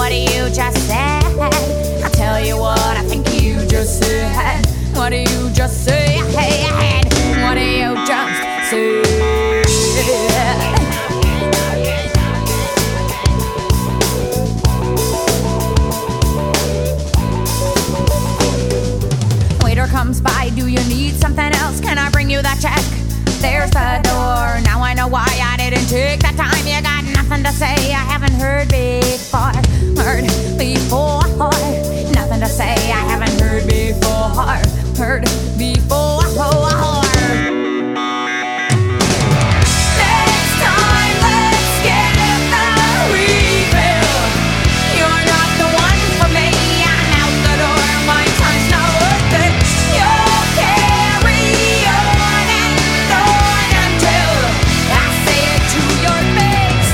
what you just said. I'll tell you what I think you just said. What do you just say? What do you just say? Waiter comes by, do you need something else? Can I bring you that check? There's the door. Now I know why I didn't take the time. You got nothing to say. I haven't heard before. Heard before. Nothing to say. I haven't heard before. Heard before. Next time, let's get the refill. You're not the one for me. I'm out the door. My time's not worth it. You'll carry on and on until I say it to your face.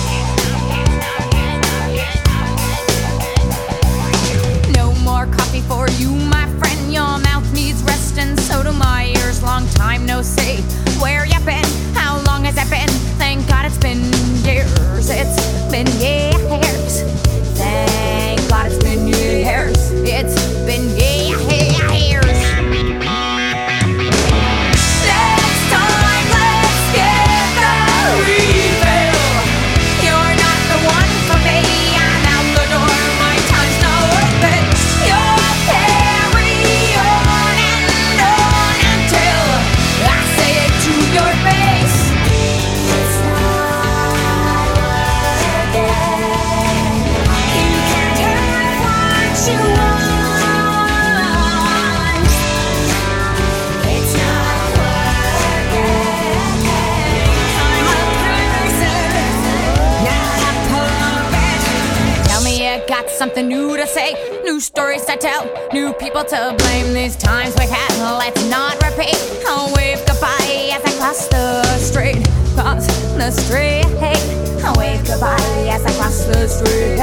No more coffee for you, my friend. Your mouth needs rest and so do my ears. Long time no see. Where you been? How long has it been? Thank God it's been years. It's been years. Thank God it's been years. It's been years. Next time, let's get the refill. You're not the one for me. I'm out the door. My time's not worth it. You'll carry on and on until I say it to your face. It's not worth it. You can't have what you want. It's not worth it. I'm a person, not a puppet. Tell me you got something new to say, new stories to tell, new people to blame. These times we've had, let's not repeat. I'll wave goodbye as I cross the street. Cross the street. I'll wave goodbye as I cross the street.